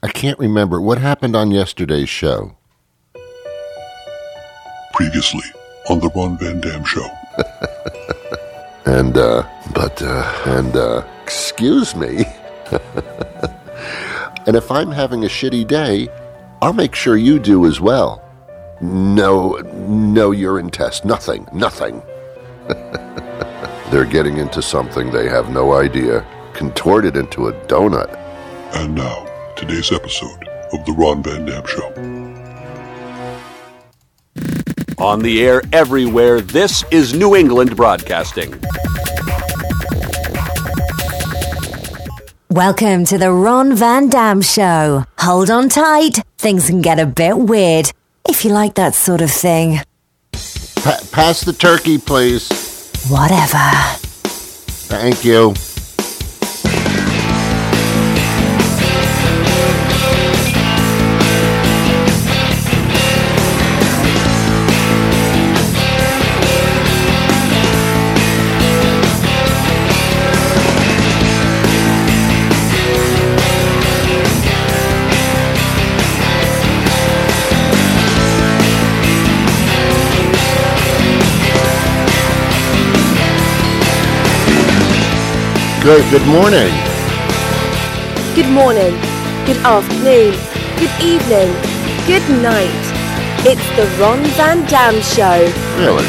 I can't remember. What happened on yesterday's show? Previously on the Ron Van Dam Show. Excuse me. And if I'm having a shitty day, I'll make sure you do as well. No urine test. Nothing. They're getting into something they have no idea. Contorted into a donut. And now, today's episode of the Ron Van Dam Show. On the air everywhere, this is New England Broadcasting. Welcome to the Ron Van Dam Show. Hold on tight. Things can get a bit weird, if you like that sort of thing. Pass the turkey, please. Whatever. Thank you. Good morning. Good morning, good afternoon, good evening, good night. It's the Ron Van Dam Show. Really?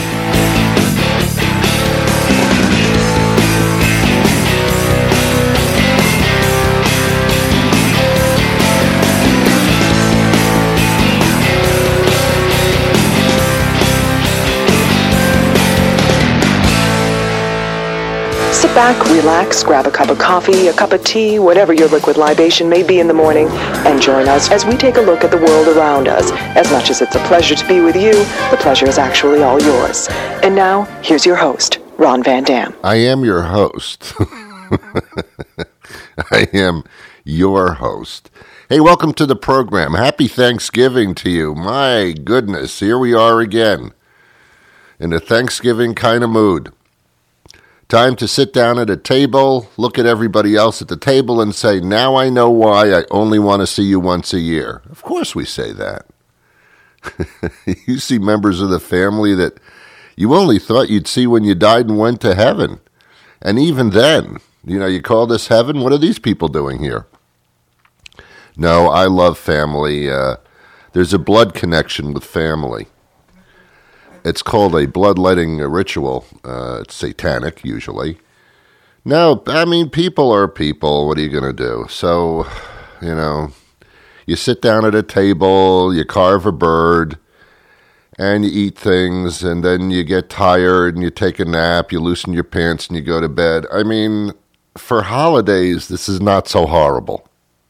Sit back, relax, grab a cup of coffee, a cup of tea, whatever your liquid libation may be in the morning, and join us as we take a look at the world around us. As much as it's a pleasure to be with you, the pleasure is actually all yours. And now, here's your host, Ron Van Dam. I am your host. I am your host. Hey, welcome to the program. Happy Thanksgiving to you. My goodness, here we are again in a Thanksgiving kind of mood. Time to sit down at a table, look at everybody else at the table and say, now I know why I only want to see you once a year. Of course we say that. You see members of the family that you only thought you'd see when you died and went to heaven. And even then, you call this heaven? What are these people doing here? No, I love family. There's a blood connection with family. It's called a bloodletting ritual. It's satanic, usually. No, I mean, people are people. What are you going to do? So, you sit down at a table, you carve a bird, and you eat things, and then you get tired, and you take a nap, you loosen your pants, and you go to bed. I mean, for holidays, this is not so horrible.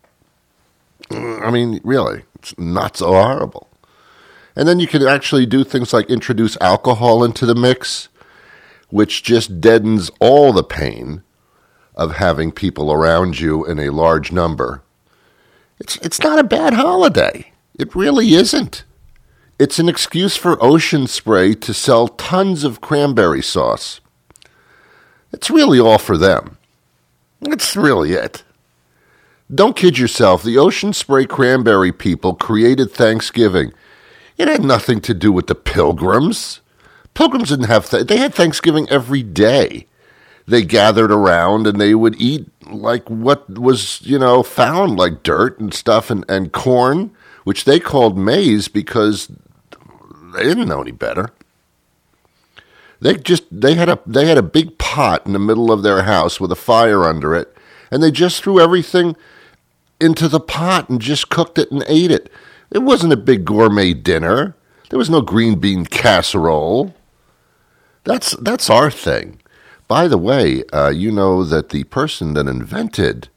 I mean, really, it's not so horrible. And then you can actually do things like introduce alcohol into the mix, which just deadens all the pain of having people around you in a large number. It's not a bad holiday. It really isn't. It's an excuse for Ocean Spray to sell tons of cranberry sauce. It's really all for them. It's really it. Don't kid yourself. The Ocean Spray cranberry people created Thanksgiving. It had nothing to do with the Pilgrims. Pilgrims didn't have they had Thanksgiving every day. They gathered around and they would eat like what was, found, like dirt and stuff and corn, which they called maize because they didn't know any better. They had a big pot in the middle of their house with a fire under it, and they just threw everything into the pot and just cooked it and ate it. It wasn't a big gourmet dinner. There was no green bean casserole. That's our thing. By the way, you know that the person that invented,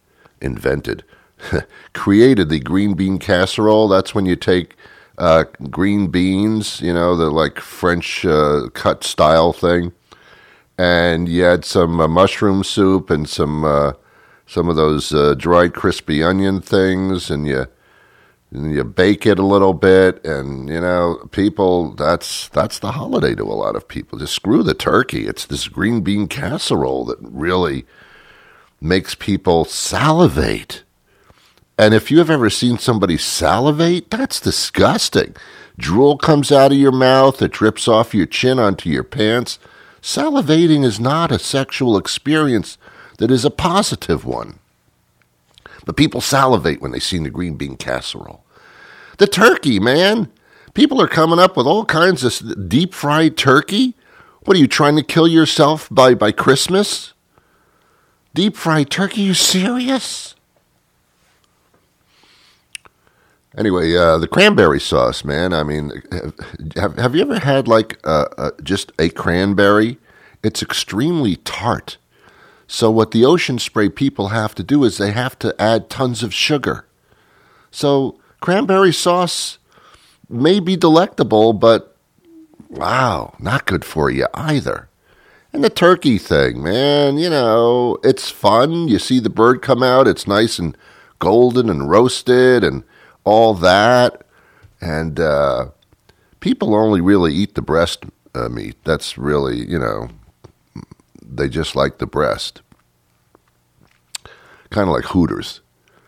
created the green bean casserole, that's when you take green beans, the like French cut style thing, and you add some mushroom soup and some of those dried crispy onion things, and you bake it a little bit, and people, that's the holiday to a lot of people. Just screw the turkey. It's this green bean casserole that really makes people salivate And if you have ever seen somebody salivate, that's disgusting. Drool comes out of your mouth, it drips off your chin onto your pants. Salivating is not a sexual experience that is a positive one. But people salivate when they see the green bean casserole. The turkey, man. People are coming up with all kinds of deep-fried turkey. What are you, trying to kill yourself by Christmas? Deep-fried turkey? You serious? Anyway, the cranberry sauce, man. I mean, have you ever had just a cranberry? It's extremely tart. So what the Ocean Spray people have to do is they have to add tons of sugar. So cranberry sauce may be delectable, but wow, not good for you either. And the turkey thing, man, it's fun. You see the bird come out, it's nice and golden and roasted and all that. And people only really eat the breast meat. That's really, they just like the breast. Kind of like Hooters.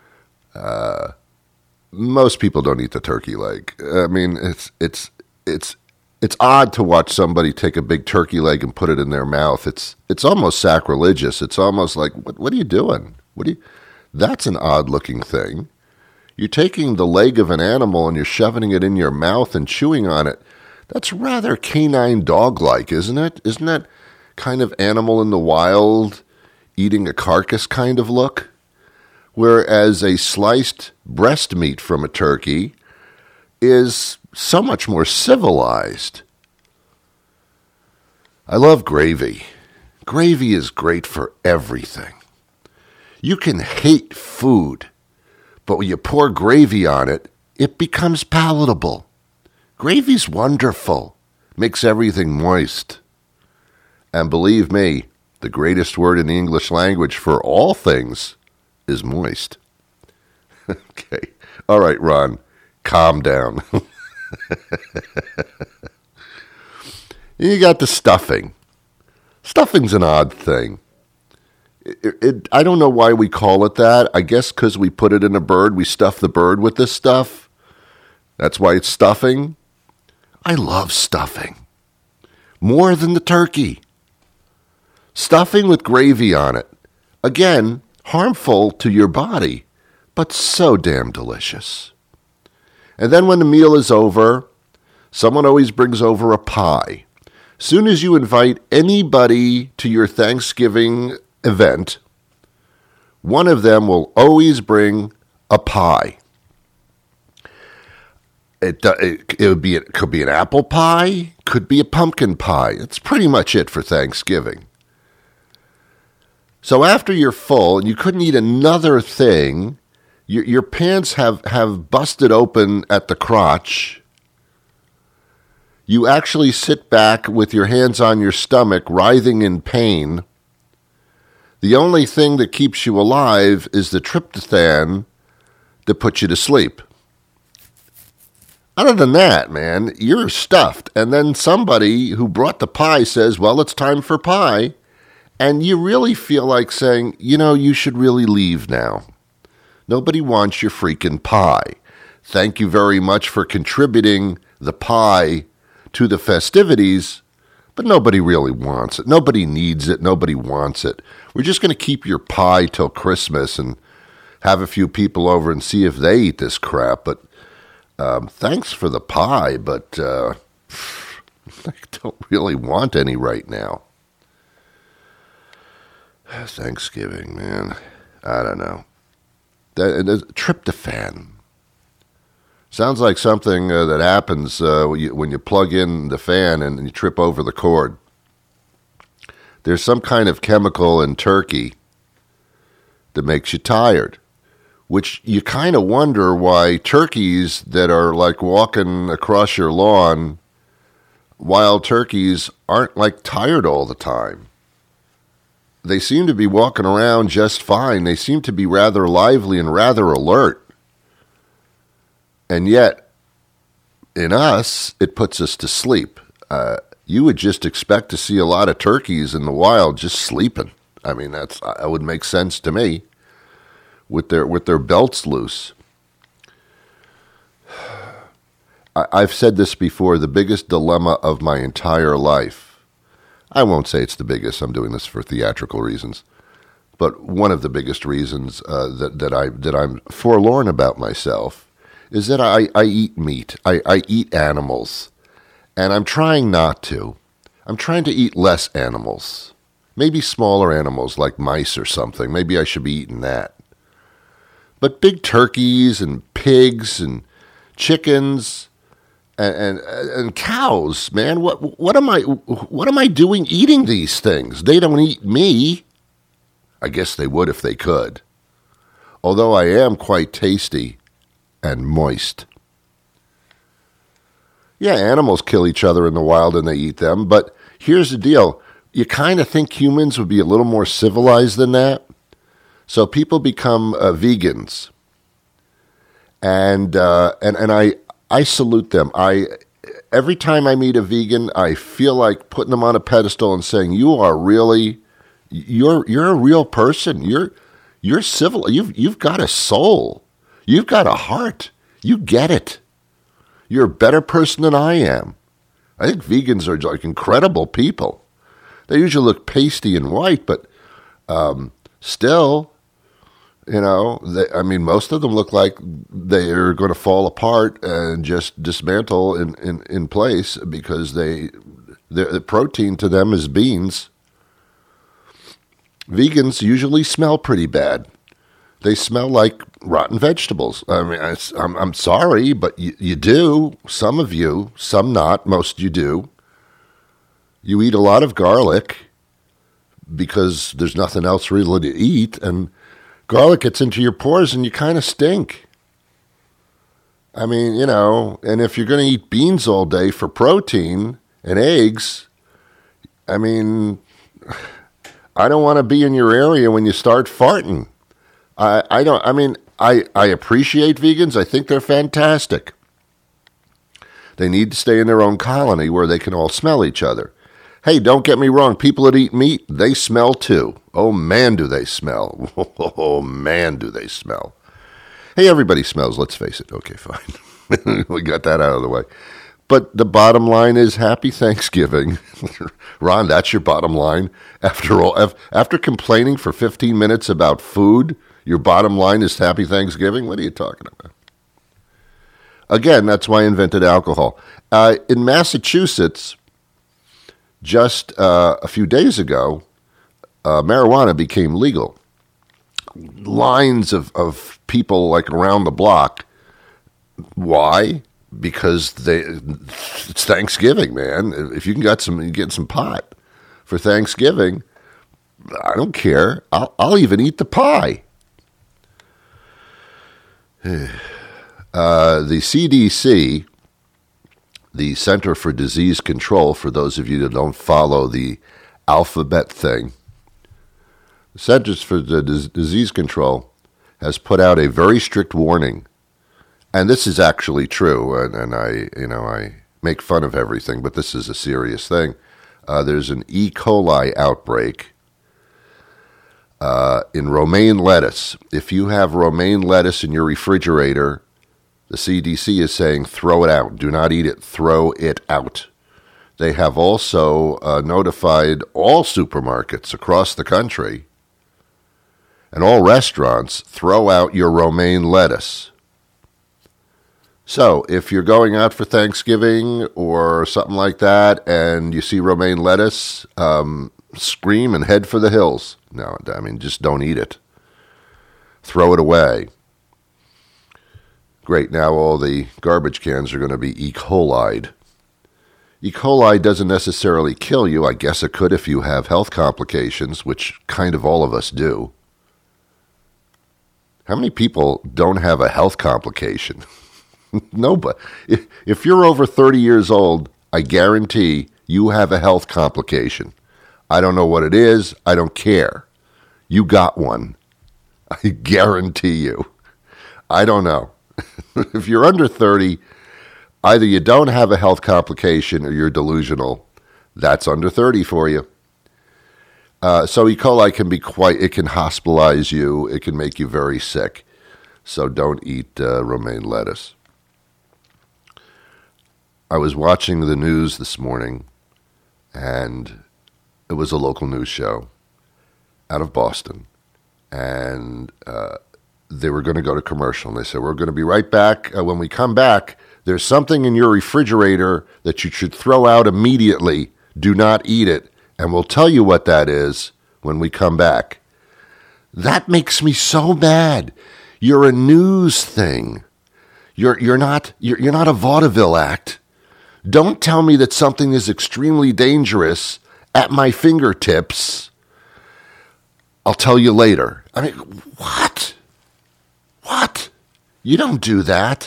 Most people don't eat the turkey leg. I mean, it's odd to watch somebody take a big turkey leg and put it in their mouth. It's almost sacrilegious. It's almost like, what are you doing? That's an odd-looking thing. You're taking the leg of an animal and you're shoving it in your mouth and chewing on it. That's rather canine dog-like, isn't it? Isn't that kind of animal in the wild eating a carcass kind of look? Whereas a sliced breast meat from a turkey is so much more civilized. I love gravy. Gravy is great for everything. You can hate food, but when you pour gravy on it, it becomes palatable. Gravy's wonderful. Makes everything moist. And believe me, the greatest word in the English language for all things is moist. Okay. All right, Ron. Calm down. You got the stuffing. Stuffing's an odd thing. I don't know why we call it that. I guess because we put it in a bird. We stuff the bird with this stuff. That's why it's stuffing. I love stuffing. More than the turkey. Stuffing with gravy on it. Again, harmful to your body, but so damn delicious. And then when the meal is over, someone always brings over a pie. Soon as you invite anybody to your Thanksgiving event, one of them will always bring a pie. It could be an apple pie, could be a pumpkin pie. That's pretty much it for Thanksgiving. So after you're full and you couldn't eat another thing, your pants have busted open at the crotch. You actually sit back with your hands on your stomach, writhing in pain. The only thing that keeps you alive is the tryptophan that puts you to sleep. Other than that, man, you're stuffed. And then somebody who brought the pie says, well, it's time for pie. And you really feel like saying, you should really leave now. Nobody wants your freaking pie. Thank you very much for contributing the pie to the festivities, but nobody really wants it. Nobody needs it. Nobody wants it. We're just going to keep your pie till Christmas and have a few people over and see if they eat this crap. But thanks for the pie, but I don't really want any right now. Thanksgiving, man. I don't know. Tryptophan. Sounds like something that happens when you plug in the fan and you trip over the cord. There's some kind of chemical in turkey that makes you tired, which you kind of wonder why turkeys that are like walking across your lawn, wild turkeys, aren't like tired all the time. They seem to be walking around just fine. They seem to be rather lively and rather alert. And yet, in us, it puts us to sleep. You would just expect to see a lot of turkeys in the wild just sleeping. I mean, that would make sense to me. with their belts loose. I've said this before, the biggest dilemma of my entire life. I won't say it's the biggest. I'm doing this for theatrical reasons. But one of the biggest reasons that I'm forlorn about myself is that I eat meat. I eat animals. And I'm trying not to. I'm trying to eat less animals. Maybe smaller animals like mice or something. Maybe I should be eating that. But big turkeys and pigs and chickens and cows, man, what am I doing eating these things? They don't eat me. I guess they would if they could. Although I am quite tasty and moist. Yeah, animals kill each other in the wild and they eat them, but here's the deal. You kind of think humans would be a little more civilized than that. So people become vegans. And I salute them. Every time I meet a vegan, I feel like putting them on a pedestal and saying, you're a real person. You're civil. You've got a soul. You've got a heart. You get it. You're a better person than I am. I think vegans are like incredible people. They usually look pasty and white, but still, most of them look like they're going to fall apart and just dismantle in place because the protein to them is beans. Vegans usually smell pretty bad. They smell like rotten vegetables. I mean, I'm sorry, but you do. Some of you, some not. Most you do. You eat a lot of garlic because there's nothing else really to eat, and garlic gets into your pores and you kind of stink. I mean, and if you're going to eat beans all day for protein and eggs, I mean, I don't want to be in your area when you start farting. I appreciate vegans. I think they're fantastic. They need to stay in their own colony where they can all smell each other. Hey, don't get me wrong. People that eat meat, they smell too. Oh, man, do they smell. Oh, man, do they smell. Hey, everybody smells. Let's face it. Okay, fine. We got that out of the way. But the bottom line is happy Thanksgiving. Ron, that's your bottom line. After all, after complaining for 15 minutes about food, your bottom line is happy Thanksgiving? What are you talking about? Again, that's why I invented alcohol. In Massachusetts, just a few days ago, marijuana became legal. Lines of people like around the block. Why? Because it's Thanksgiving, man. If you can get some pot for Thanksgiving, I don't care. I'll even eat the pie. The CDC, the Center for Disease Control, for those of you that don't follow the alphabet thing, the Centers for Disease Control has put out a very strict warning. And this is actually true, and I make fun of everything, but this is a serious thing. There's an E. coli outbreak in romaine lettuce. If you have romaine lettuce in your refrigerator, the CDC is saying throw it out. Do not eat it. Throw it out. They have also notified all supermarkets across the country and all restaurants, throw out your romaine lettuce. So, if you're going out for Thanksgiving or something like that and you see romaine lettuce, scream and head for the hills. No, I mean, just don't eat it. Throw it away. Great, now all the garbage cans are going to be E. coli'd. E. coli doesn't necessarily kill you. I guess it could if you have health complications, which kind of all of us do. How many people don't have a health complication? Nobody. If you're over 30 years old, I guarantee you have a health complication. I don't know what it is. I don't care. You got one. I guarantee you. I don't know. If you're under 30, either you don't have a health complication or you're delusional. That's under 30 for you. So E. coli can be it can hospitalize you. It can make you very sick. So don't eat romaine lettuce. I was watching the news this morning, and it was a local news show out of Boston. And they were going to go to commercial. And they said, we're going to be right back. When we come back, there's something in your refrigerator that you should throw out immediately. Do not eat it. And we'll tell you what that is when we come back. That makes me so mad. You're a news thing. You're not a vaudeville act. Don't tell me that something is extremely dangerous at my fingertips. I'll tell you later. I mean, what? What? You don't do that.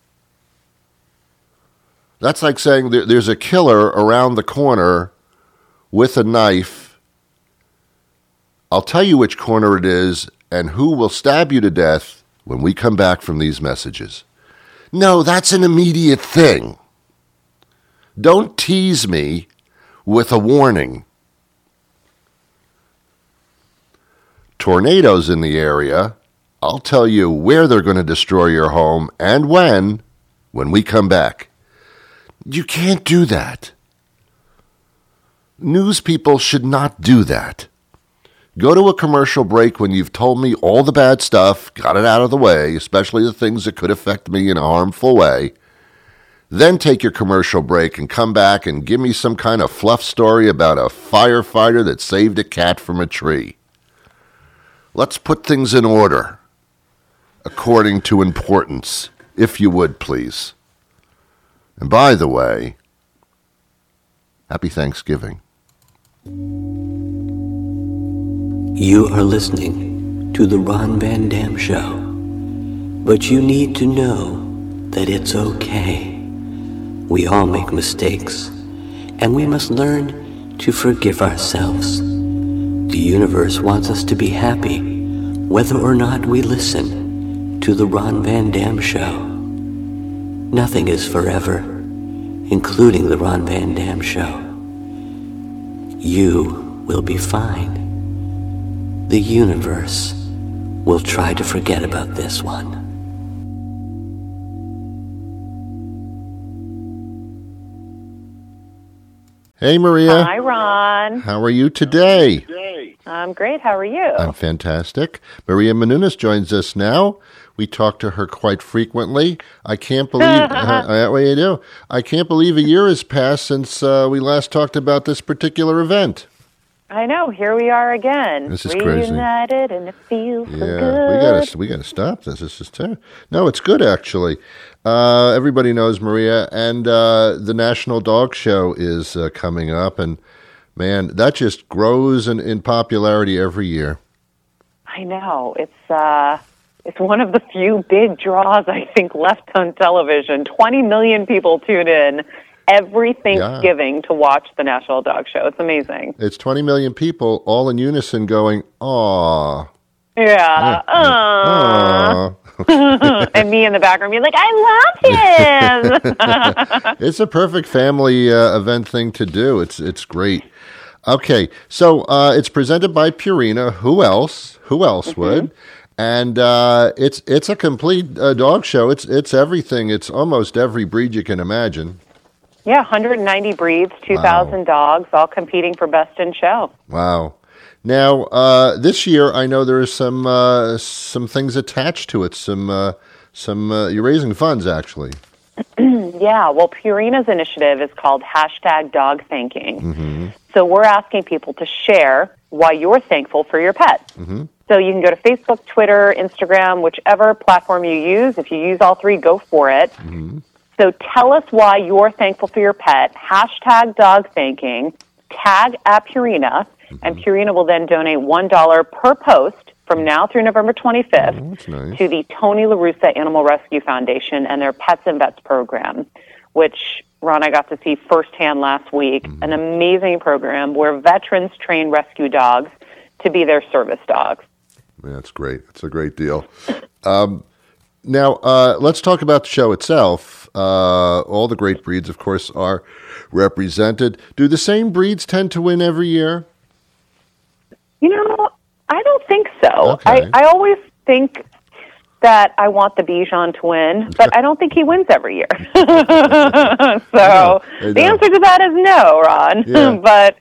That's like saying there's a killer around the corner with a knife. I'll tell you which corner it is and who will stab you to death when we come back from these messages. No, that's an immediate thing. Don't tease me with a warning. Tornadoes in the area. I'll tell you where they're going to destroy your home and when we come back. You can't do that. News people should not do that. Go to a commercial break when you've told me all the bad stuff, got it out of the way, especially the things that could affect me in a harmful way. Then take your commercial break and come back and give me some kind of fluff story about a firefighter that saved a cat from a tree. Let's put things in order, according to importance, if you would, please. And by the way, happy Thanksgiving. You are listening to The Ron Van Dam Show, but you need to know that it's okay. We all make mistakes, and we must learn to forgive ourselves. The universe wants us to be happy, whether or not we listen to The Ron Van Dam Show. Nothing is forever, including The Ron Van Dam Show. You will be fine. The universe will try to forget about this one. Hey, Maria. Hi, Ron. How are you today? I'm great. How are you? I'm fantastic. Maria Menounos joins us now. We talk to her quite frequently. I can't believe that way you do. I can't believe a year has passed since we last talked about this particular event. I know. Here we are again. This is crazy. Reunited, and it feels so good. we gotta stop this. This is terrible. No, it's good actually. Everybody knows Maria, and the National Dog Show is coming up, and man, that just grows in popularity every year. I know. It's one of the few big draws I think left on television. 20 million people tune in every Thanksgiving to watch the National Dog Show. It's amazing. It's 20 million people all in unison going, "Aw." Yeah. Aw. And me in the background being like, I love him. It's a perfect family event thing to do. It's great. Okay, so it's presented by Purina. Who else would? And it's a complete dog show. It's everything. It's almost every breed you can imagine. Yeah, 190 breeds, 2,000 dogs, all competing for best in show. Wow. Now, this year, I know there are some things attached to it. You're raising funds, actually. Yeah, well, Purina's initiative is called #DogThanking. Mm-hmm. So we're asking people to share why you're thankful for your pet. Mm-hmm. So you can go to Facebook, Twitter, Instagram, whichever platform you use. If you use all three, go for it. Mm-hmm. So tell us why you're thankful for your pet, #DogThanking, tag @Purina, and Purina will then donate $1 per post from now through November 25th to the Tony La Russa Animal Rescue Foundation and their Pets and Vets program, which, Ron, I got to see firsthand last week. An amazing program where veterans train rescue dogs to be their service dogs. Yeah, that's great. It's a great deal. Now, let's talk about the show itself. All the great breeds, of course, are represented. Do the same breeds tend to win every year? You know, I don't think so. Okay. I always think that I want the Bichon to win, but I don't think he wins every year. So the answer to that is no, Ron. Yeah. But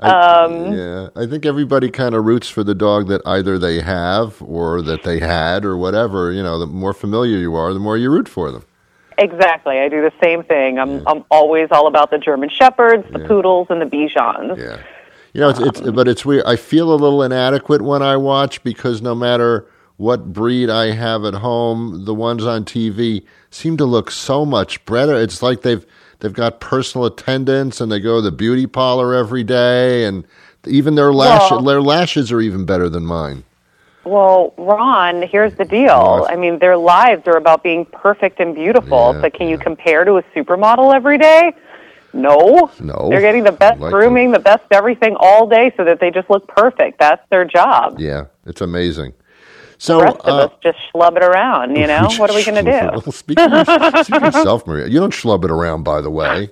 I think everybody kind of roots for the dog that either they have or that they had or whatever. You know, the more familiar you are, the more you root for them. exactly, I do the same thing. I'm always all about the German Shepherds, the Poodles, and the Bichons. Yeah. You know, but it's weird. I feel a little inadequate when I watch because no matter what breed I have at home, the ones on TV seem to look so much better. It's like they've got personal attendants and they go to the beauty parlor every day, and even their lashes are even better than mine. Well, Ron, here's the deal. I mean, their lives are about being perfect and beautiful. So can you compare to a supermodel every day? No. They're getting the best grooming, the best everything all day so that they just look perfect. That's their job. Yeah, it's amazing. So, the rest of us just schlub it around, you know? What are we going to do? Well, speaking of yourself, Maria, you don't schlub it around, by the way.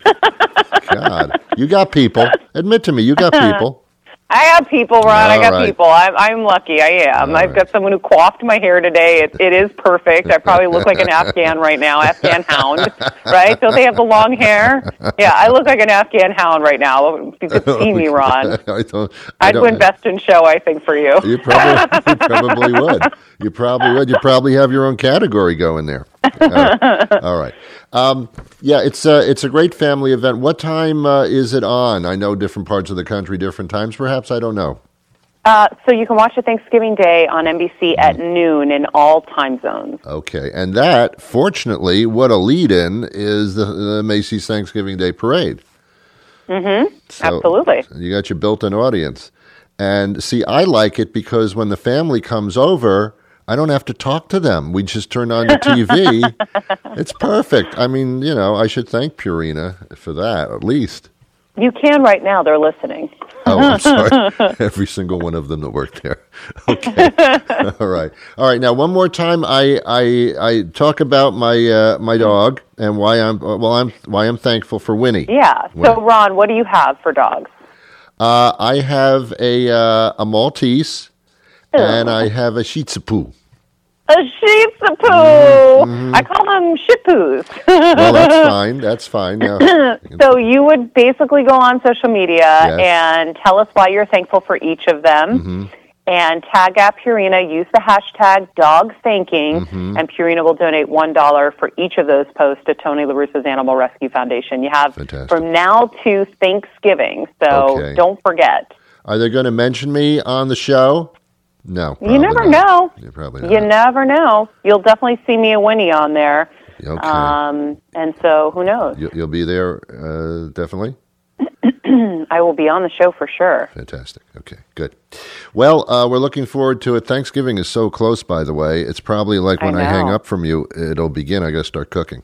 God, you got people. Admit to me, you got people. I got people, Ron. I got people. I'm lucky. I am. I've got someone who coiffed my hair today. It is perfect. I probably look like an Afghan right now, Afghan hound, right? Don't they have the long hair? Yeah, I look like an Afghan hound right now. You could see me, Ron. I'd invest in show, I think, for you. You probably would. You probably would. You probably have your own category going there. All right. It's a great family event. What time is it on? I know different parts of the country, different times, perhaps. I don't know. So you can watch it Thanksgiving Day on NBC at noon in all time zones. Okay. And that, fortunately, what a lead-in is the Macy's Thanksgiving Day Parade. Mm-hmm. So absolutely. You got your built-in audience. And see, I like it because when the family comes over, I don't have to talk to them. We just turn on the TV. It's perfect. I mean, you know, I should thank Purina for that, at least. You can right now. They're listening. Oh, I'm sorry. Every single one of them that worked there. Okay. All right. Now, one more time, I talk about my dog and why I'm thankful for Winnie. Yeah. So, Ron, what do you have for dogs? I have a Maltese. And I have a Shih Tzu. A Shih Tzu. Mm-hmm. I call them Shih-Tzus. Well, that's fine. Now, so you would basically go on social media and tell us why you're thankful for each of them. And tag at Purina, use the hashtag #DogThanking, and Purina will donate $1 for each of those posts to Tony La Russa's Animal Rescue Foundation. You have from now to Thanksgiving, so don't forget. Are they going to mention me on the show? No. You never know. You probably not. You never know. You'll definitely see me and Winnie on there. Okay. And so, who knows? You'll be there, definitely? I will be on the show for sure. Fantastic. Okay, good. Well, we're looking forward to it. Thanksgiving is so close, by the way. It's probably like when I hang up from you, it'll begin. I got to start cooking.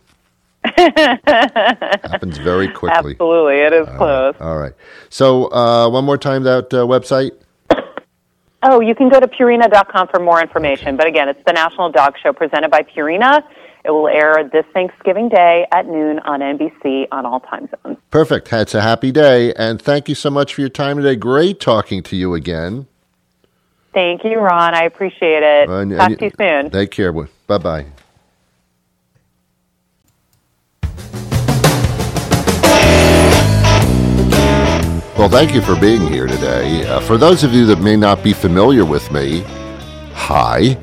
Happens very quickly. Absolutely. It is close. All right. So, one more time, that website? Oh, you can go to Purina.com for more information. Okay. But again, it's the National Dog Show presented by Purina. It will air this Thanksgiving Day at noon on NBC on all time zones. Perfect. It's a happy day. And thank you so much for your time today. Great talking to you again. Thank you, Ron. I appreciate it. Talk to you soon. Take care. Bye-bye. Well, thank you for being here today. For those of you that may not be familiar with me, hi.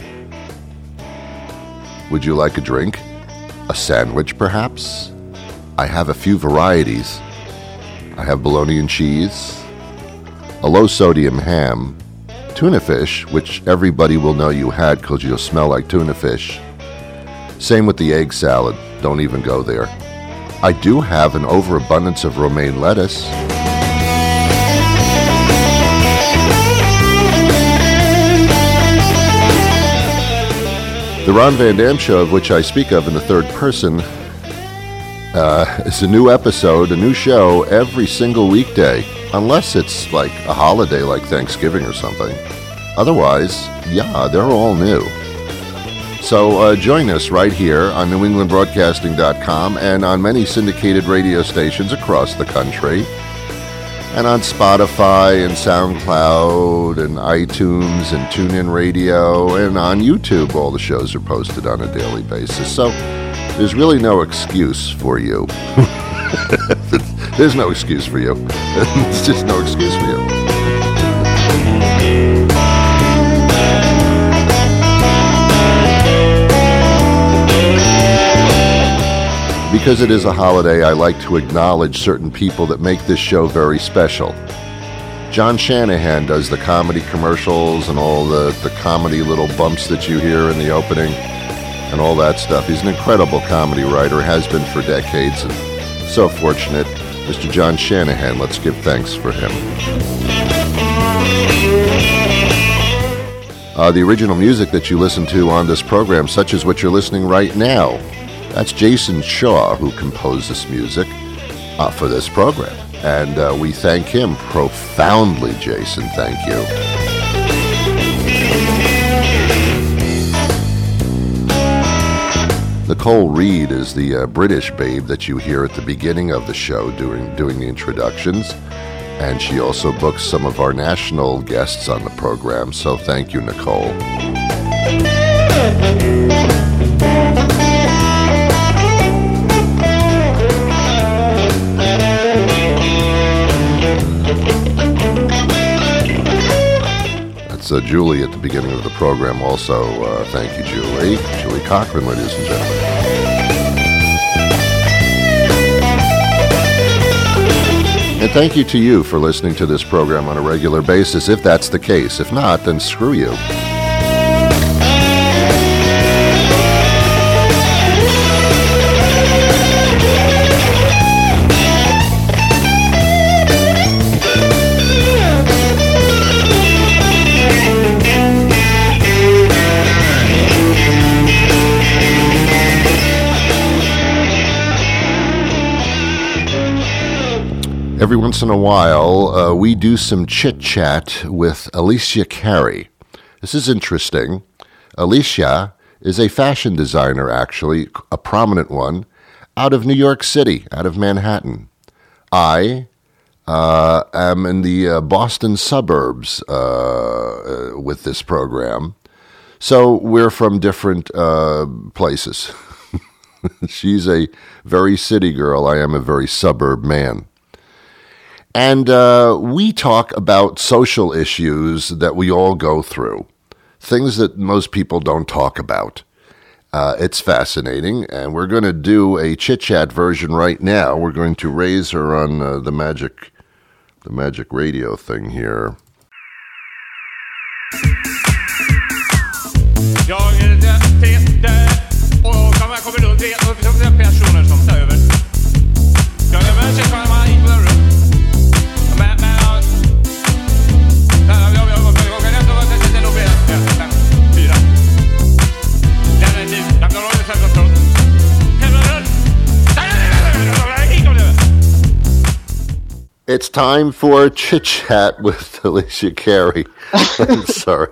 Would you like a drink? A sandwich, perhaps? I have a few varieties. I have bologna and cheese, a low-sodium ham, tuna fish, which everybody will know you had because you'll smell like tuna fish. Same with the egg salad. Don't even go there. I do have an overabundance of romaine lettuce. The Ron Van Dam Show, of which I speak of in the third person, is a new episode, a new show every single weekday, unless it's like a holiday like Thanksgiving or something. Otherwise, they're all new. So join us right here on NewEnglandBroadcasting.com and on many syndicated radio stations across the country. and on Spotify and SoundCloud and iTunes and TuneIn Radio and on YouTube. All the shows are posted on a daily basis. So there's really no excuse for you. There's no excuse for you. There's just no excuse for you. Because it is a holiday, I like to acknowledge certain people that make this show very special. John Shanahan does the comedy commercials and all the comedy little bumps that you hear in the opening and all that stuff. He's an incredible comedy writer, has been for decades, and so fortunate. Mr. John Shanahan, let's give thanks for him. The original music that you listen to on this program, such as what you're listening right now, that's Jason Shaw, who composed this music for this program. And we thank him profoundly, Jason. Thank you. Nicole Reed is the British babe that you hear at the beginning of the show doing the introductions. And she also books some of our national guests on the program. So thank you, Nicole. Julie at the beginning of the program also. Thank you, Julie. Julie Cochran, ladies and gentlemen. And thank you to you for listening to this program on a regular basis, if that's the case. If not, then screw you. Every once in a while, we do some chit-chat with Alicia Carey. This is interesting. Alicia is a fashion designer, actually, a prominent one, out of New York City, out of Manhattan. I am in the Boston suburbs with this program, so we're from different places. She's a very city girl. I am a very suburb man. And we talk about social issues that we all go through, things that most people don't talk about. It's fascinating, and we're going to do a chit-chat version right now. We're going to raise her on the magic radio thing here. It's time for Chit Chat with Alicia Carey. I'm sorry.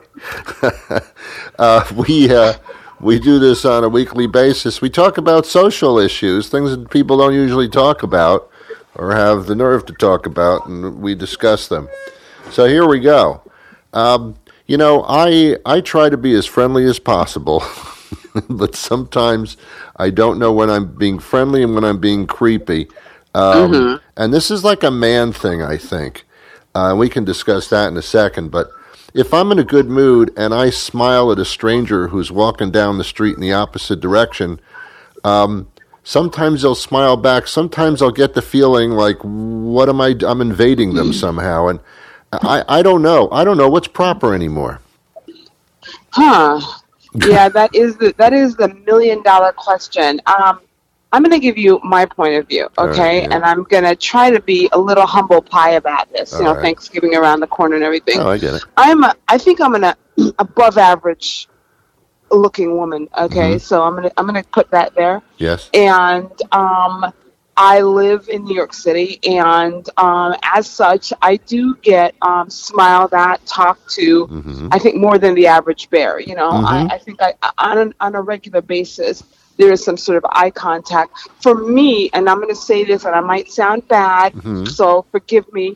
We do this on a weekly basis. We talk about social issues, things that people don't usually talk about or have the nerve to talk about, and we discuss them. So here we go. I try to be as friendly as possible, but sometimes I don't know when I'm being friendly and when I'm being creepy. And this is like a man thing, I think. We can discuss that in a second, but if I'm in a good mood and I smile at a stranger who's walking down the street in the opposite direction, sometimes they'll smile back. Sometimes I'll get the feeling like, I'm invading them somehow. And I don't know. I don't know what's proper anymore. Huh. Yeah, that is the $1 million question. I'm going to give you my point of view, okay? Right, yeah. And I'm going to try to be a little humble pie about this. All right. Thanksgiving around the corner and everything. Oh, I get it. I think I'm an above average looking woman, okay? Mm-hmm. So I'm going to put that there. Yes. And I live in New York City, and as such, I do get smiled at, talked to, mm-hmm. I think more than the average bear, you know? Mm-hmm. I think on a regular basis, there is some sort of eye contact. For me, and I'm going to say this, and I might sound bad, mm-hmm. so forgive me,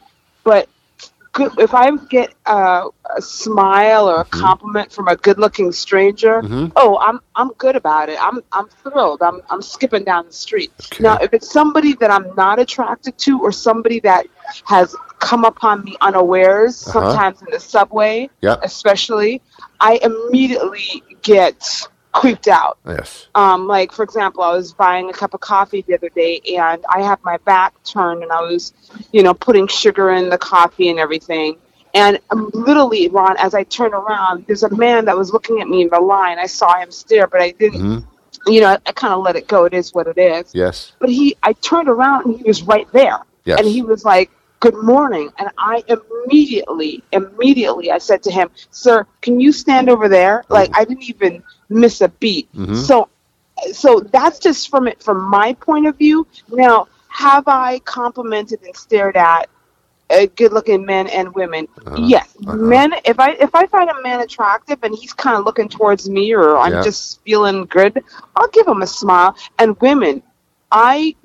But if I get a smile or a compliment from a good-looking stranger, I'm good about it. I'm thrilled. I'm skipping down the street. Okay. Now, if it's somebody that I'm not attracted to, or somebody that has come upon me unawares, sometimes in the subway, especially, I immediately get creeped out. Yes. Like, for example, I was buying a cup of coffee the other day, and I have my back turned, and I was, putting sugar in the coffee and everything. And literally, Ron, as I turned around, there's a man that was looking at me in the line. I saw him stare, but I didn't, I kind of let it go. It is what it is. Yes. But I turned around, and he was right there. Yes. And he was like, "Good morning." And I immediately, I said to him, "Sir, can you stand over there?" Like, I didn't even miss a beat. So that's just from my point of view. Now, have I complimented and stared at good-looking men and women? Yes. Men, if I find a man attractive and he's kind of looking towards me, or I'm just feeling good, I'll give him a smile. And women, I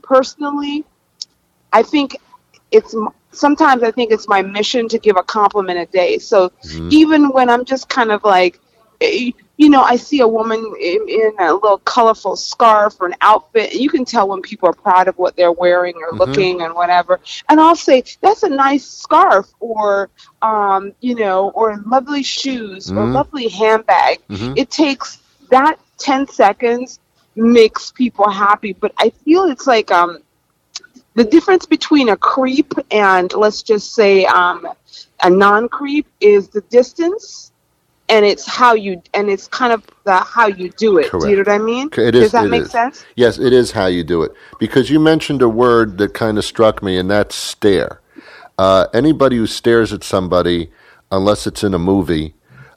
think sometimes I think it's my mission to give a compliment a day. So even when I'm just kind of like, I see a woman in a little colorful scarf or an outfit, and you can tell when people are proud of what they're wearing or looking and whatever. And I'll say, "That's a nice scarf," or, or lovely shoes or lovely handbag. It takes that 10 seconds makes people happy. But I feel it's like, the difference between a creep and, let's just say, a non-creep is the distance, and it's how you do it. Correct. Do you know what I mean? Does that make sense? Yes, it is how you do it. Because you mentioned a word that kind of struck me, and that's stare. Anybody who stares at somebody, unless it's in a movie,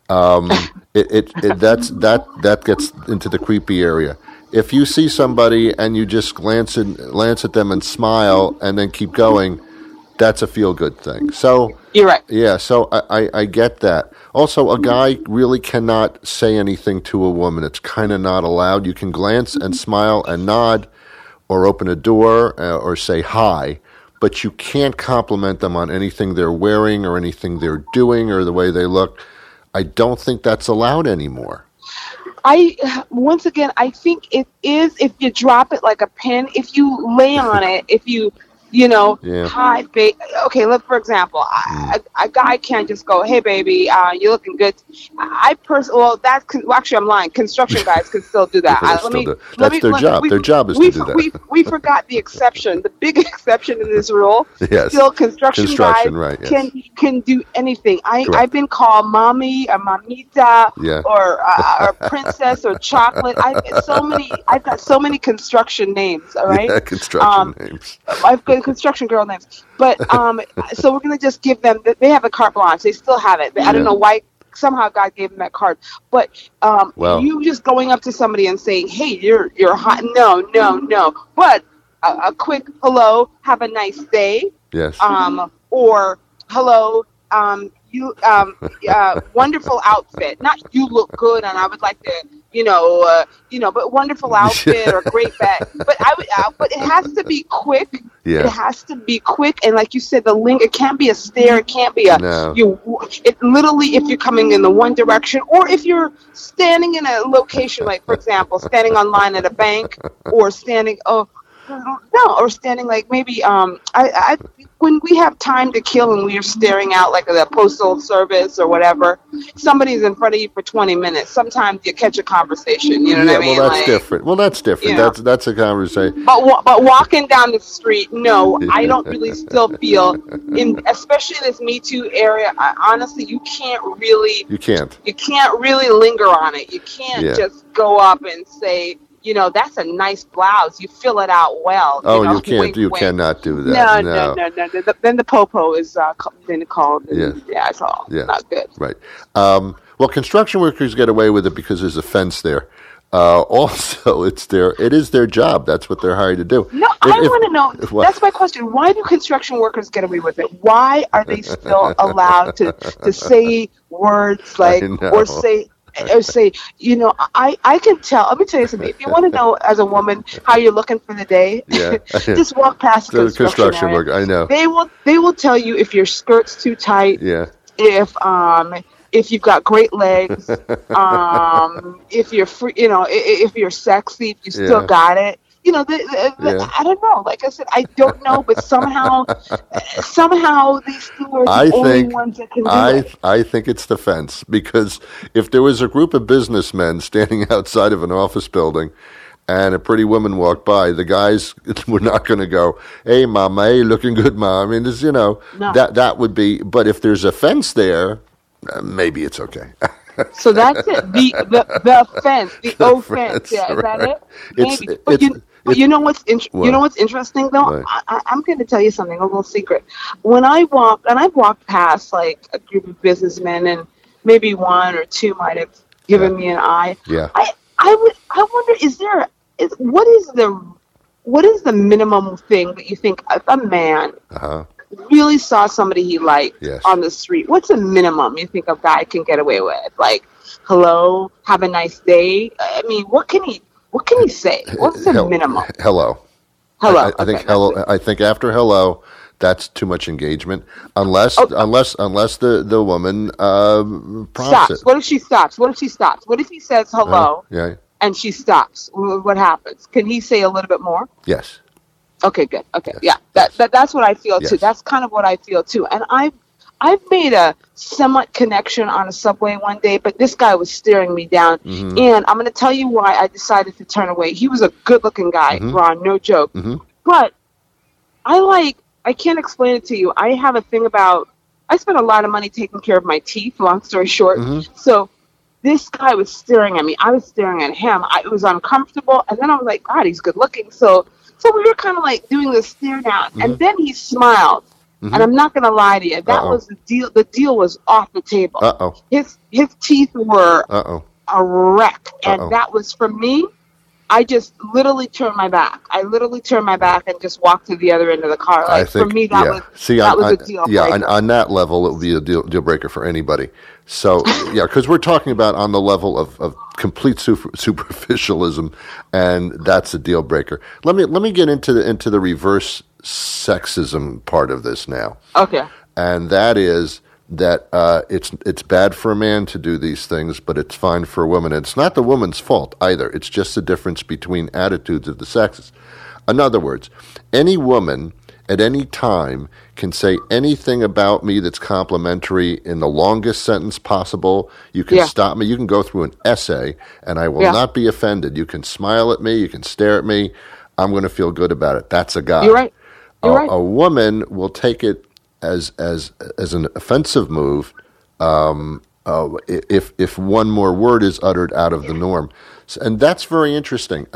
that gets into the creepy area. If you see somebody and you just glance at them and smile and then keep going, that's a feel-good thing. So you're right. Yeah, so I get that. Also, a guy really cannot say anything to a woman. It's kind of not allowed. You can glance and smile and nod or open a door or say hi, but you can't compliment them on anything they're wearing or anything they're doing or the way they look. I don't think that's allowed anymore. Once again, I think it is if you drop it like a pin, if you lay on it, if you, hi, babe. Okay, look, for example, a guy can't just go, "Hey, baby, you're looking good." Actually, I'm lying. Construction guys can still do that. That's their job. Their job is to do that. We forgot the exception. The big exception in this rule. Yes. Still, construction guys right, yes. can do anything. I've been called mommy or mamita or princess or chocolate. I've got so many construction names. All right. Yeah, construction names. I've got construction girl names, but so we're gonna just give them. They have a carte blanche. They still have it. I don't know why. Somehow God gave them that card. But you just going up to somebody and saying, "Hey, you're hot." No. But a quick hello, have a nice day. Yes. Or hello, you wonderful outfit. Not you look good, and I would like to. But wonderful outfit or great bag. But but it has to be quick. Yeah. It has to be quick, and like you said, it can't be a stare. It can't be It literally, if you're coming in the one direction, or if you're standing in a location, like for example, standing online at a bank, or standing like maybe when we have time to kill and we are staring out like the postal service or whatever, somebody's in front of you for 20 minutes. Sometimes you catch a conversation. You know what I mean? Well, that's different. That's a conversation. But walking down the street, no, I don't really still feel, especially this Me Too area. Honestly, you can't really linger on it. You can't just go up and say, that's a nice blouse. You fill it out well. You can't. Wink, you cannot do that. No. Then the popo is then called. Yes. Yeah, it's all not good. Right. Well, construction workers get away with it because there's a fence there. Also, it is their job. That's what they're hired to do. No, I want to know. That's my question. Why do construction workers get away with it? Why are they still allowed to say words like or say? say, I can tell. Let me tell you something. If you want to know as a woman how you're looking for the day, just walk past the construction work. I know. They will tell you if your skirt's too tight. Yeah. If you've got great legs, if you're free, if you're sexy, if you still got it. I don't know. Like I said, I don't know, but somehow these two are the only ones that can do it. I think it's the fence, because if there was a group of businessmen standing outside of an office building and a pretty woman walked by, the guys were not going to go, "Hey, mama, hey, looking good, mom." I mean, No. that would be. But if there's a fence there, maybe it's okay. So that's it. The fence, the offense. Yeah, is that it? Maybe. But you know what's interesting though? Right. I'm going to tell you something, a little secret. When I walk, and I've walked past like a group of businessmen, and maybe one or two might have given me an eye. Yeah. I wonder, what is the minimum thing that you think if a man really saw somebody he liked on the street? What's the minimum you think a guy can get away with? Like, hello, have a nice day. I mean, what can he say? What's the minimum? Hello. I think hello. I think after hello, that's too much engagement. Unless the woman prompts it. What if she stops? What if he says hello? Yeah. And she stops. What happens? Can he say a little bit more? Yes. Okay, good. Okay, yes. Yeah, that's what I feel too. That's kind of what I feel too. And I've made a somewhat connection on a subway one day, but this guy was staring me down. Mm-hmm. And I'm going to tell you why I decided to turn away. He was a good-looking guy, Ron, no joke. Mm-hmm. But I can't explain it to you. I have a thing about, I spend a lot of money taking care of my teeth, long story short. Mm-hmm. So this guy was staring at me. I was staring at him. It was uncomfortable. And then I was like, God, he's good looking. So we were kind of like doing this stare down. Mm-hmm. And then he smiled. Mm-hmm. And I'm not going to lie to you. That was the deal. The deal was off the table. Uh-oh. His teeth were a wreck. And that was, for me, I just literally turned my back. I literally turned my back and just walked to the other end of the car. Like, for me, that was a deal breaker. Yeah, on that level, it would be a deal breaker for anybody. So, yeah, because we're talking about on the level of complete superficialism, and that's a deal breaker. Let me get into the reverse sexism part of this now. Okay. And that is that it's bad for a man to do these things, but it's fine for a woman. And it's not the woman's fault either. It's just the difference between attitudes of the sexes. In other words, any woman at any time can say anything about me that's complimentary in the longest sentence possible. You can stop me. You can go through an essay, and I will not be offended. You can smile at me. You can stare at me. I'm going to feel good about it. That's a guy. You're right. A woman will take it as an offensive move if one more word is uttered out of the norm, and that's very interesting.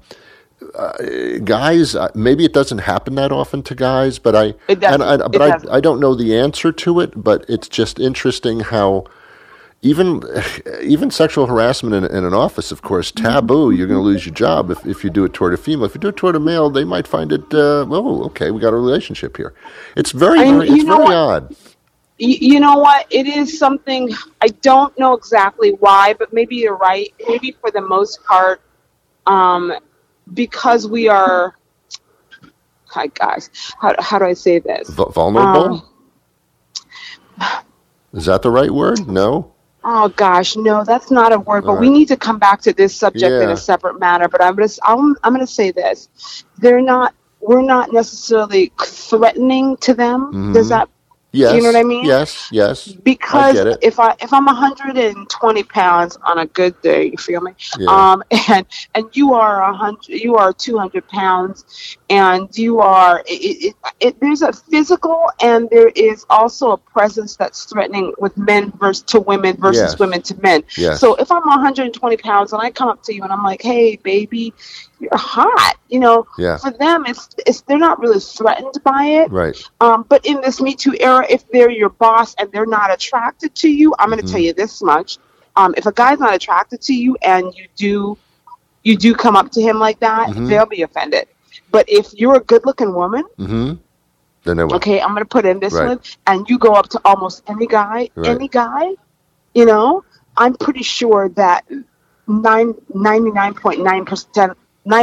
Guys, maybe it doesn't happen that often to guys, but I don't know the answer to it. But it's just interesting how even sexual harassment in an office, of course, taboo. You're going to lose your job if you do it toward a female. If you do it toward a male, they might find it. Okay, we got a relationship here. It's very odd. You know what? It is something, I don't know exactly why, but maybe you're right. Maybe for the most part, because we are, hi guys, how do I say this? Vulnerable? Is that the right word? No? Oh gosh, no, that's not a word. But we need to come back to this subject in a separate manner. But I'm gonna say this: we're not necessarily threatening to them. Mm-hmm. Does that? Yes. You know what I mean? Yes. Because if I'm 120 pounds on a good day, you feel me? Yeah. And you are 200 pounds, and you are. There's a physical, and there is also a presence that's threatening with men to women versus women to men. Yes. So if I'm 120 pounds and I come up to you and I'm like, "Hey, baby, you're hot," for them, it's they're not really threatened by it. Right. But in this Me Too era, if they're your boss and they're not attracted to you, I'm going to tell you this much: if a guy's not attracted to you and you do come up to him like that, they'll be offended. But if you're a good-looking woman, then they will. Okay, I'm going to put in this one, and you go up to almost any guy, I'm pretty sure that 99.9%,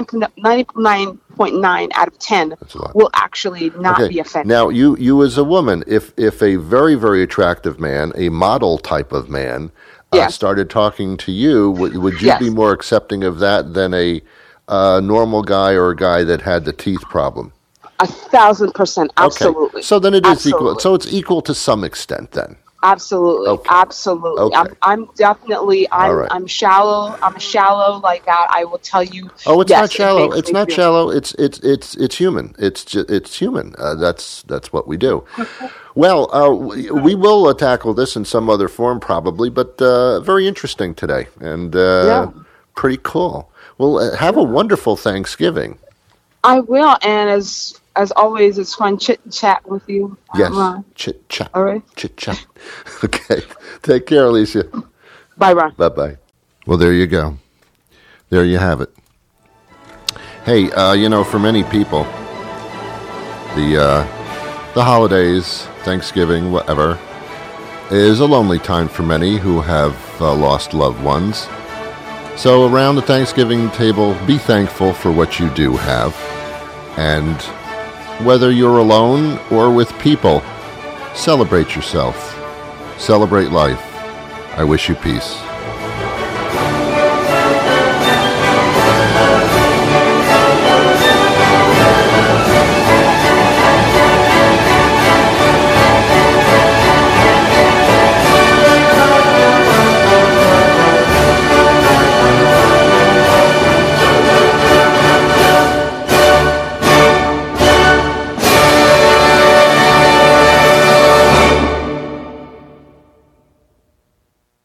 99.9 out of 10 will actually not be offended. Now, you as a woman, if a very, very attractive man, a model type of man, started talking to you, would you be more accepting of that than a normal guy or a guy that had the teeth problem? 1,000%, absolutely. Okay. So then it is equal. So it's equal to some extent then. Absolutely, absolutely. Okay. I'm definitely. I'm shallow. I'm shallow like that. I will tell you. Oh, it's not shallow. It's not shallow. It's human. It's human. That's what we do. Well, we will tackle this in some other form probably, but very interesting today and pretty cool. Well, have a wonderful Thanksgiving. I will, and as always, it's fun chit-chat with you. Yes, chit-chat. All right. Chit-chat. Okay. Take care, Alicia. Bye, Ron. Bye-bye. Well, there you go. There you have it. Hey, for many people, the holidays, Thanksgiving, whatever, is a lonely time for many who have lost loved ones. So around the Thanksgiving table, be thankful for what you do have. And whether you're alone or with people, celebrate yourself. Celebrate life. I wish you peace.